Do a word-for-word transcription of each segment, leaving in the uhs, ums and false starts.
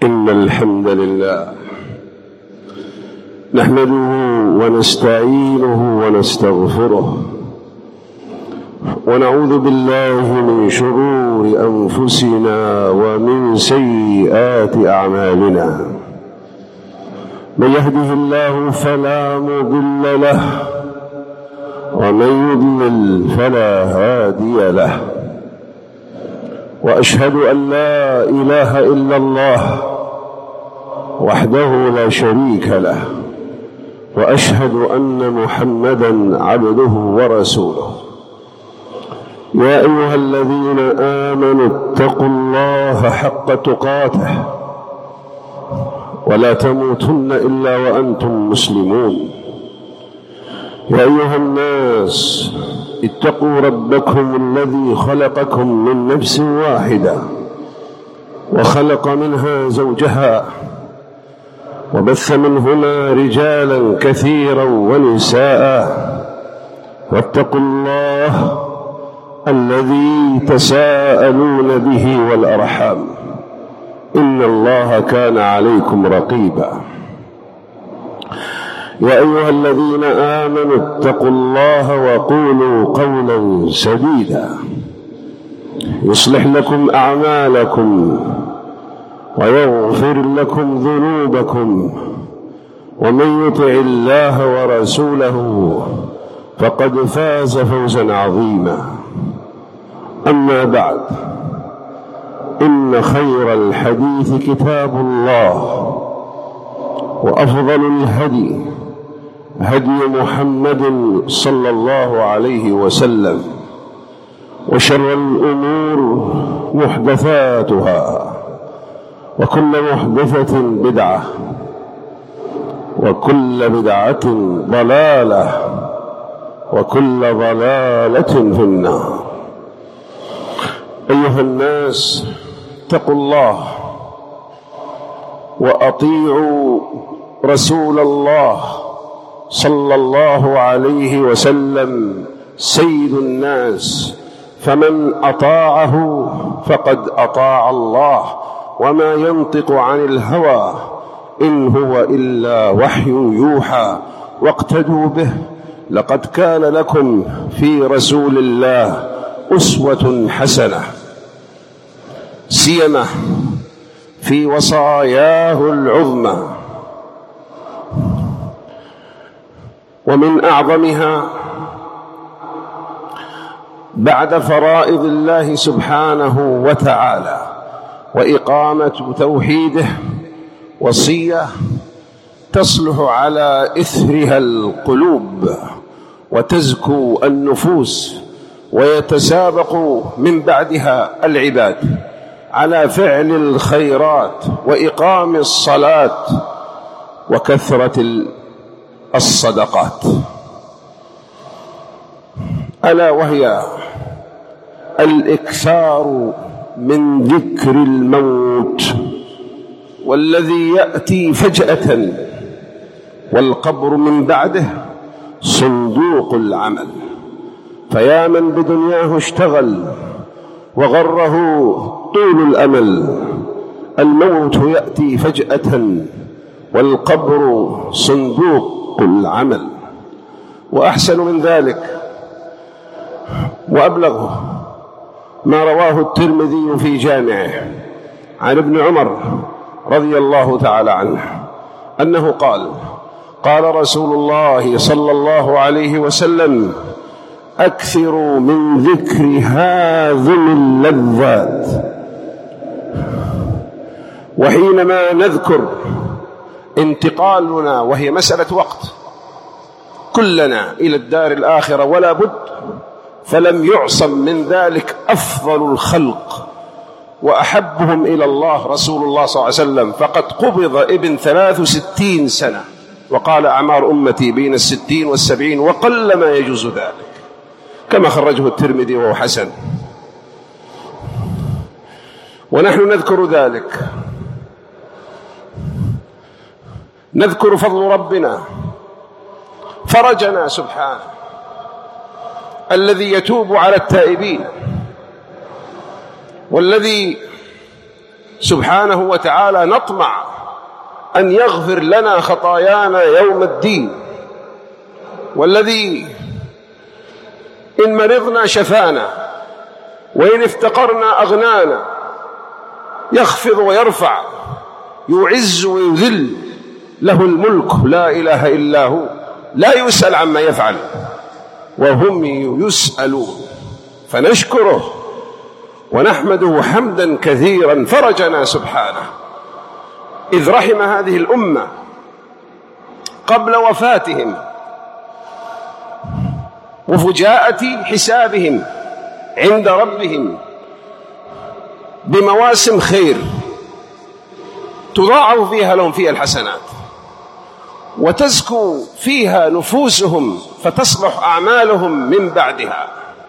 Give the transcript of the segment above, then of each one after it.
إن الحمد لله نحمده ونستعينه ونستغفره ونعوذ بالله من شرور أنفسنا ومن سيئات أعمالنا. من يهده الله فلا مضل له ومن يضلل فلا هادي له، وأشهد أن لا إله إلا الله وحده لا شريك له، وأشهد أن محمدًا عبده ورسوله. يا أيها الذين آمنوا اتقوا الله حق تقاته ولا تموتن إلا وأنتم مسلمون. يا أيها الناس اتقوا ربكم الذي خلقكم من نفس واحدة وخلق منها زوجها وبث منهما رجالا كثيرا ونساء، واتقوا الله الذي تساءلون به والأرحام إن الله كان عليكم رقيبا. يا أيها الذين آمنوا اتقوا الله وقولوا قولا سديدا يصلح لكم أعمالكم ويغفر لكم ذنوبكم، ومن يطع الله ورسوله فقد فاز فوزا عظيما. أما بعد، إن خير الحديث كتاب الله، وأفضل الهدي هدي محمد صلى الله عليه وسلم، وشر الأمور محدثاتها، وكل محدثة بدعة، وكل بدعة ضلالة، وكل ضلالة في النار. أيها الناس اتقوا الله وأطيعوا رسول الله صلى الله عليه وسلم سيد الناس، فمن أطاعه فقد أطاع الله، وما ينطق عن الهوى إن هو إلا وحي يوحى. واقتدوا به، لقد كان لكم في رسول الله أسوة حسنة، سيما في وصاياه العظمى، ومن أعظمها بعد فرائض الله سبحانه وتعالى وإقامة توحيده وصية تصلح على إثرها القلوب وتزكو النفوس، ويتسابق من بعدها العباد على فعل الخيرات وإقام الصلاة وكثرة الصدقات، ألا وهي الإكثار من ذكر الموت والذي يأتي فجأة، والقبر من بعده صندوق العمل. فيا من بدنياه اشتغل وغره طول الأمل، الموت يأتي فجأة والقبر صندوق العمل. وأحسن من ذلك وأبلغ ما رواه الترمذي في جامعه عن ابن عمر رضي الله تعالى عنه أنه قال: قال رسول الله صلى الله عليه وسلم: أكثروا من ذكر هاذم اللذات. وحينما نذكر انتقالنا، وهي مسألة وقت، كلنا إلى الدار الآخرة ولا بد، فلم يعصم من ذلك أفضل الخلق وأحبهم إلى الله رسول الله صلى الله عليه وسلم، فقد قبض ابن ثلاث وستين سنة، وقال: أعمار أمتي بين الستين والسبعين، وقل ما يجوز ذلك، كما خرجه الترمذي وهو حسن. ونحن نذكر ذلك، نذكر فضل ربنا، فرجنا سبحانه الذي يتوب على التائبين، والذي سبحانه وتعالى نطمع أن يغفر لنا خطايانا يوم الدين، والذي إن مرضنا شفانا وإن افتقرنا أغنانا، يخفض ويرفع، يعز ويذل، له الملك لا إله إلا هو، لا يسأل عما يفعل وهم يسألون. فنشكره ونحمده حمدا كثيرا فرجنا سبحانه، إذ رحم هذه الأمة قبل وفاتهم وفجاءة حسابهم عند ربهم بمواسم خير تضاعف فيها لهم فيها الحسنات، وتزكو فيها نفوسهم فتصلح أعمالهم من بعدها،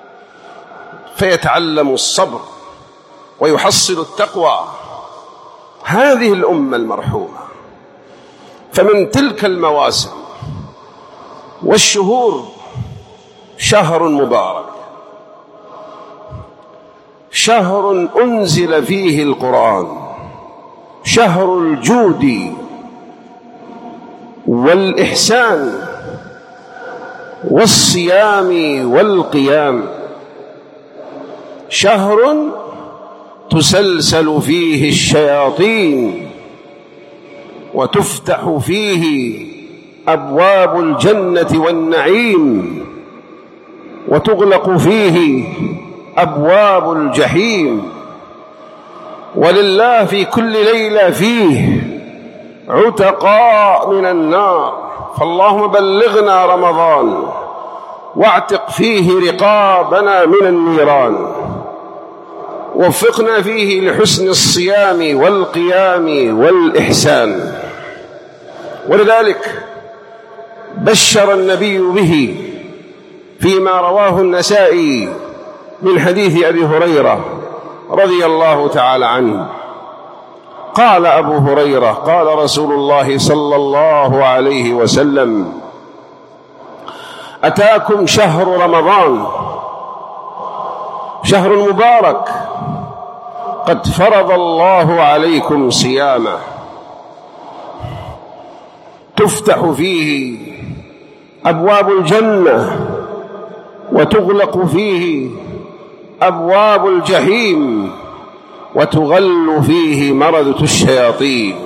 فيتعلم الصبر ويحصل التقوى. هذه الأمة المرحومة. فمن تلك المواسم والشهور شهر مبارك، شهر أنزل فيه القرآن، شهر الجود والإحسان والصيام والقيام، شهر تسلسل فيه الشياطين وتفتح فيه أبواب الجنة والنعيم وتغلق فيه أبواب الجحيم، ولله في كل ليلة فيه عتقاء من النار. فاللهم بلغنا رمضان واعتق فيه رقابنا من النيران، وفقنا فيه لحسن الصيام والقيام والإحسان. ولذلك بشر النبي به فيما رواه النسائي من حديث أبي هريرة رضي الله تعالى عنه، قال أبو هريرة قال رسول الله صلى الله عليه وسلم: أتاكم شهر رمضان شهر مبارك قد فرض الله عليكم صيامه، تفتح فيه أبواب الجنة وتغلق فيه أبواب الجحيم وتغل فيه مردة الشياطين،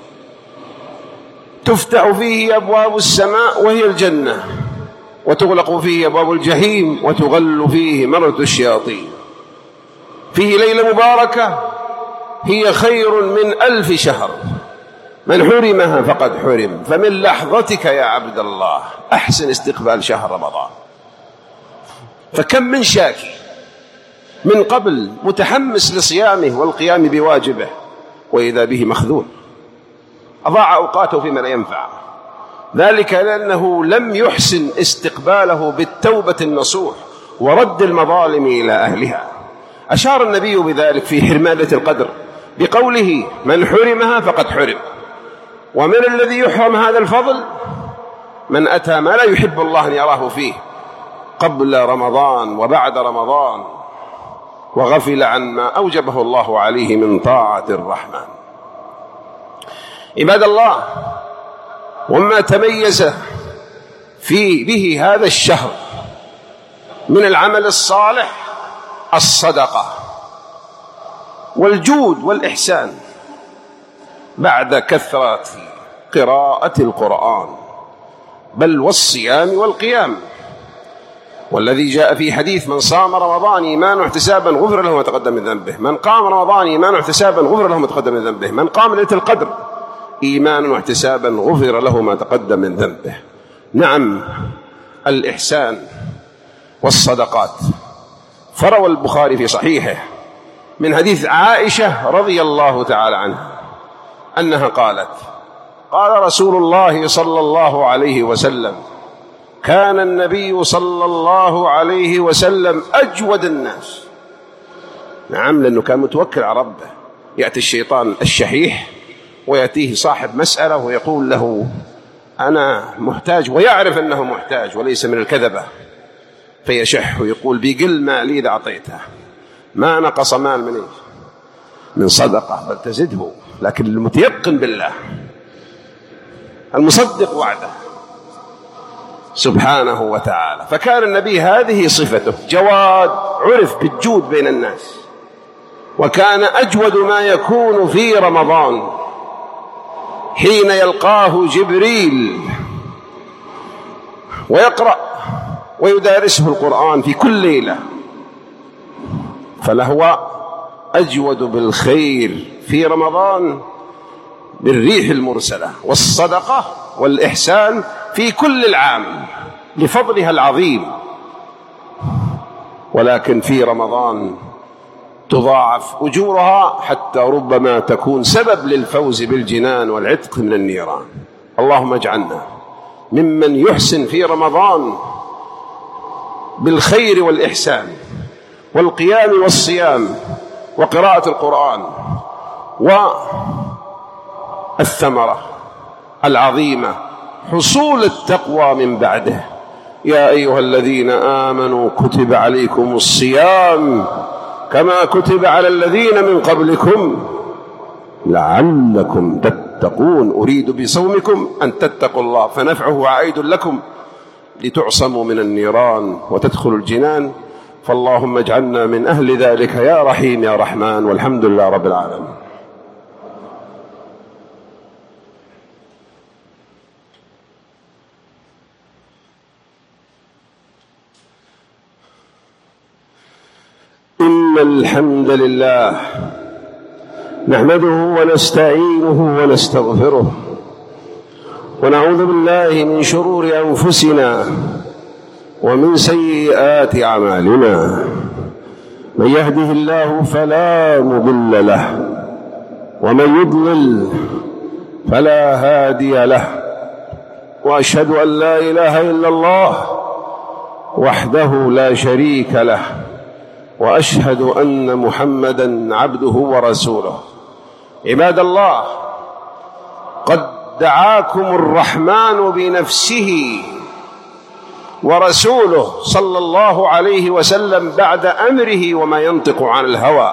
تفتح فيه أبواب السماء وهي الجنة، وتغلق فيه أبواب الجحيم وتغل فيه مردة الشياطين. فيه ليلة مباركة هي خير من ألف شهر، من حرمها فقد حرم. فمن لحظتك يا عبد الله أحسن استقبال شهر رمضان. فكم من شاكي من قبل متحمس لصيامه والقيام بواجبه، وإذا به مخذول أضاع أوقاته فيما لا ينفع، ذلك لأنه لم يحسن استقباله بالتوبة النصوح ورد المظالم إلى أهلها. أشار النبي بذلك في حرمان ليلة القدر بقوله: من حرمها فقد حرم. ومن الذي يحرم هذا الفضل من أتى ما لا يحب الله أن يراه فيه قبل رمضان وبعد رمضان، وغفل عن ما أوجبه الله عليه من طاعة الرحمن. عباد الله، وما تميز في به هذا الشهر من العمل الصالح الصدقة والجود والإحسان بعد كثرة قراءة القرآن، بل والصيام والقيام. والذي جاء في حديث: من صام رمضان إيمانا واحتسابا غفر له ما تقدم من ذنبه، من قام رمضان إيمانا واحتسابا غفر له ما تقدم من ذنبه، من قام ليلة القدر إيمانا واحتسابا غفر له ما تقدم من ذنبه. نعم، الإحسان والصدقات. فروى البخاري في صحيحه من حديث عائشة رضي الله تعالى عنها أنها قالت: قال رسول الله صلى الله عليه وسلم: كان النبي صلى الله عليه وسلم أجود الناس. نعم، لأنه كان متوكل على ربه. يأتي الشيطان الشحيح ويأتيه صاحب مسألة ويقول له: أنا محتاج، ويعرف أنه محتاج وليس من الكذبة، فيشح ويقول: بقل ما لي إذا أعطيته، ما نقص مال من إيش. من صدقة بل تزده، لكن المتيقن بالله المصدق وعده سبحانه وتعالى. فكان النبي هذه صفته، جواد، عرف بالجود بين الناس، وكان أجود ما يكون في رمضان حين يلقاه جبريل ويقرأ ويدارسه القرآن في كل ليلة، فلهو أجود بالخير في رمضان بالريح المرسلة والصدقة والإحسان في كل العام لفضلها العظيم، ولكن في رمضان تضاعف أجورها حتى ربما تكون سبب للفوز بالجنان والعتق من النيران. اللهم اجعلنا ممن يحسن في رمضان بالخير والإحسان والقيام والصيام وقراءة القرآن والثمرة العظيمة حصول التقوى من بعده. يا أيها الذين آمنوا كتب عليكم الصيام كما كتب على الذين من قبلكم لعلكم تتقون. أريد بصومكم أن تتقوا الله، فنفعه عائد لكم لتعصموا من النيران وتدخلوا الجنان. فاللهم اجعلنا من أهل ذلك يا رحيم يا رحمن، والحمد لله رب العالمين. إن الحمد لله نحمده ونستعينه ونستغفره، ونعوذ بالله من شرور أنفسنا ومن سيئات أعمالنا. من يهده الله فلا مضل له، ومن يضلل فلا هادي له، وأشهد أن لا إله إلا الله وحده لا شريك له، وأشهد أن محمدًا عبده ورسوله. عباد الله، قد دعاكم الرحمن بنفسه ورسوله صلى الله عليه وسلم بعد أمره وما ينطق عن الهوى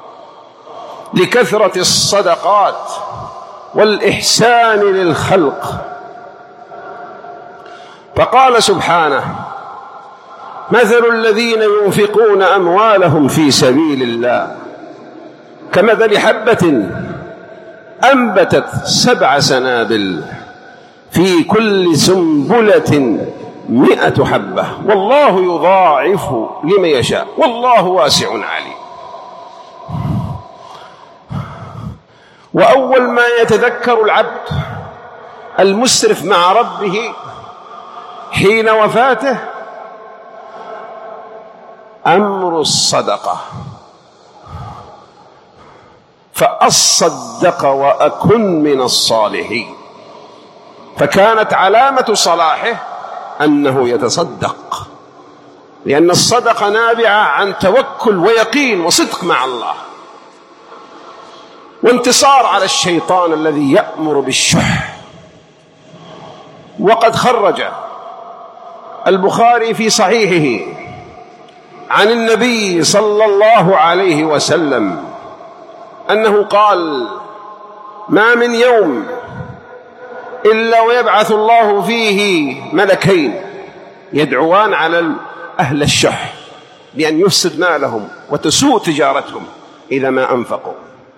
لكثرة الصدقات والإحسان للخلق، فقال سبحانه: مثل الذين ينفقون أموالهم في سبيل الله كمثل حبة أنبتت سبع سنابل في كل سنبلة مئة حبة والله يضاعف لمن يشاء والله واسع عليم. وأول ما يتذكر العبد المسرف مع ربه حين وفاته أمر الصدقة، فأصدق وأكن من الصالحين. فكانت علامة صلاحه أنه يتصدق، لأن الصدقة نابعة عن توكل ويقين وصدق مع الله، وانتصار على الشيطان الذي يأمر بالشح. وقد خرج البخاري في صحيحه عن النبي صلى الله عليه وسلم أنه قال: ما من يوم إلا ويبعث الله فيه ملكين يدعوان على أهل الشح بأن يفسد مالهم وتسوء تجارتهم إذا ما أنفقوا.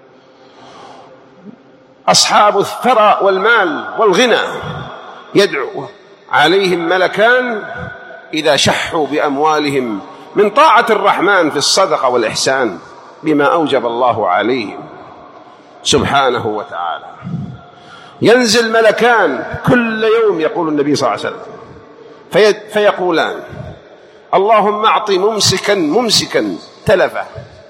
أصحاب الثراء والمال والغنى يدعو عليهم ملكان إذا شحوا بأموالهم من طاعة الرحمن في الصدقة والإحسان بما أوجب الله عليهم سبحانه وتعالى. ينزل ملكان كل يوم، يقول النبي صلى الله عليه وسلم، في فيقولان: اللهم أعط ممسكا ممسكا تلفه،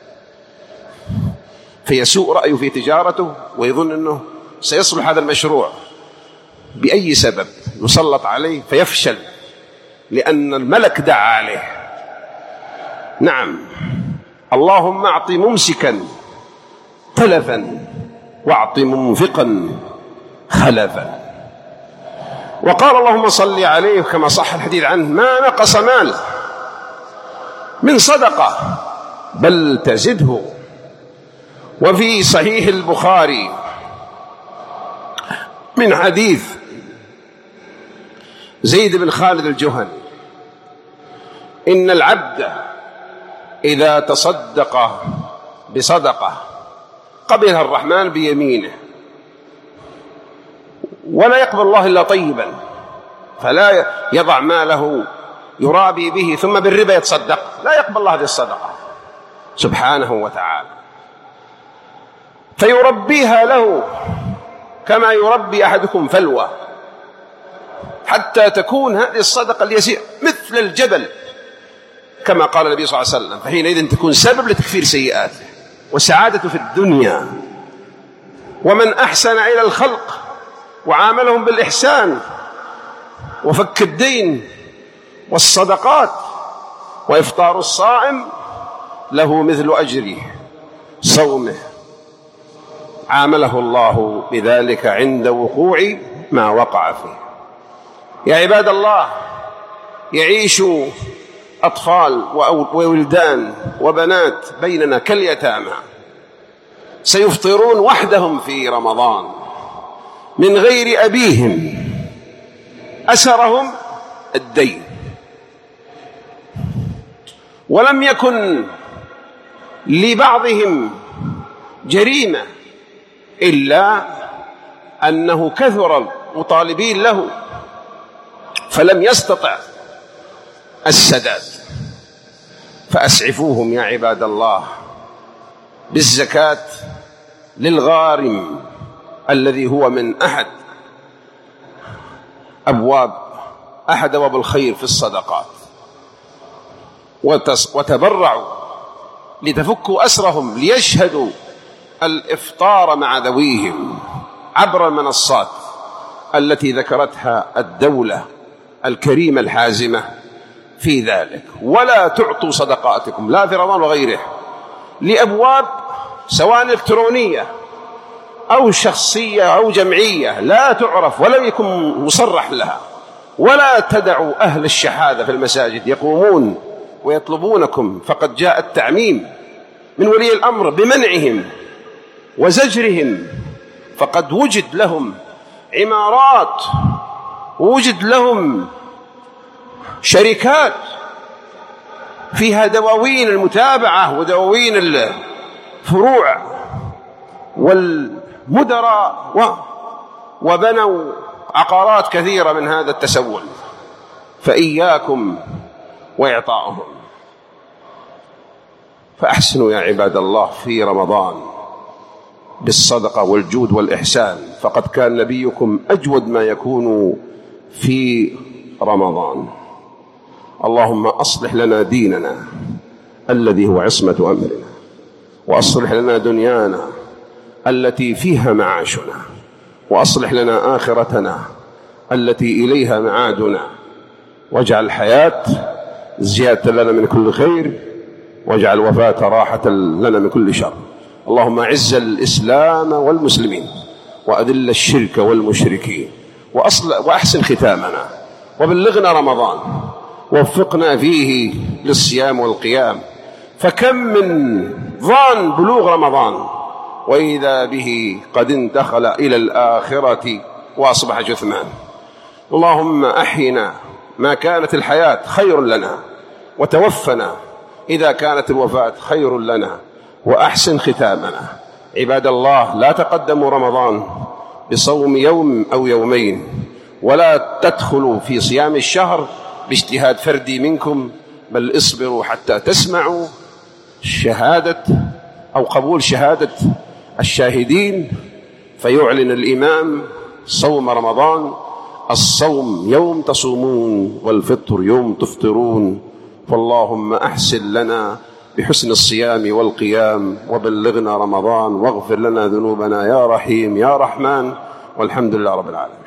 فيسوء رأيه في تجارته ويظن أنه سيصلح هذا المشروع بأي سبب يسلط عليه فيفشل لأن الملك دعا عليه. نعم، اللهم أعط ممسكا تلفا واعط منفقا خلفا. وقال اللهم صل عليه كما صح الحديث عنه: ما نقص مال من صدقة بل تزده. وفي صحيح البخاري من حديث زيد بن خالد الجهني: إن العبد إذا تصدق بصدقة قبلها الرحمن بيمينه، ولا يقبل الله إلا طيبا، فلا يضع ماله يرابي به ثم بالربا يتصدق، لا يقبل الله هذه الصدقة سبحانه وتعالى، فيربيها له كما يربي أحدكم فلوة، حتى تكون هذه الصدقة اليسيرة مثل الجبل كما قال النبي صلى الله عليه وسلم، فحينئذ تكون سبب لتكفير سيئاته والسعادة في الدنيا. ومن أحسن إلى الخلق وعاملهم بالإحسان وفك الدين والصدقات وإفطار الصائم له مثل أجر صومه، عامله الله بذلك عند وقوع ما وقع فيه. يا عباد الله، يعيش أطفال وولدان وبنات بيننا كاليتامى، سيفطرون وحدهم في رمضان من غير أبيهم، أسرهم الدين، ولم يكن لبعضهم جريمة إلا أنه كثر المطالبين له فلم يستطع السداد، فأسعفوهم يا عباد الله بالزكاة للغارم الذي هو من أحد أبواب أحد أبواب الخير في الصدقات، وتبرعوا لتفكوا أسرهم ليشهدوا الإفطار مع ذويهم عبر المنصات التي ذكرتها الدولة الكريمة الحازمة في ذلك. ولا تعطوا صدقاتكم لا في رمضان وغيره لأبواب سواء إلكترونية أو شخصية أو جمعية لا تعرف ولم يكن مصرح لها، ولا تدعوا أهل الشحاذة في المساجد يقومون ويطلبونكم، فقد جاء التعميم من ولي الأمر بمنعهم وزجرهم، فقد وجد لهم عمارات ووجد لهم شركات فيها دواوين المتابعة ودواوين الفروع والمدراء، وبنوا عقارات كثيرة من هذا التسول، فإياكم وإعطاؤهم. فأحسنوا يا عباد الله في رمضان بالصدقة والجود والإحسان، فقد كان نبيكم أجود ما يكون في رمضان. اللهم أصلح لنا ديننا الذي هو عصمة أمرنا، وأصلح لنا دنيانا التي فيها معاشنا، وأصلح لنا آخرتنا التي إليها معادنا، واجعل الحياة زيادة لنا من كل خير، واجعل الوفاة راحة لنا من كل شر. اللهم أعز الإسلام والمسلمين، وأذل الشرك والمشركين، وأحسن ختامنا، وبلغنا رمضان، ووفقنا فيه للصيام والقيام. فكم من ظان بلوغ رمضان وإذا به قد انتقل إلى الآخرة وأصبح جثمان. اللهم أحينا ما كانت الحياة خير لنا، وتوفنا إذا كانت الوفاة خير لنا، وأحسن ختامنا. عباد الله، لا تقدموا رمضان بصوم يوم أو يومين، ولا تدخلوا في صيام الشهر باجتهاد فردي منكم، بل اصبروا حتى تسمعوا شهادة أو قبول شهادة الشاهدين، فيعلن الإمام صوم رمضان: الصوم يوم تصومون والفطر يوم تفطرون. فاللهم أحسن لنا بحسن الصيام والقيام، وبلغنا رمضان، واغفر لنا ذنوبنا يا رحيم يا رحمن، والحمد لله رب العالمين.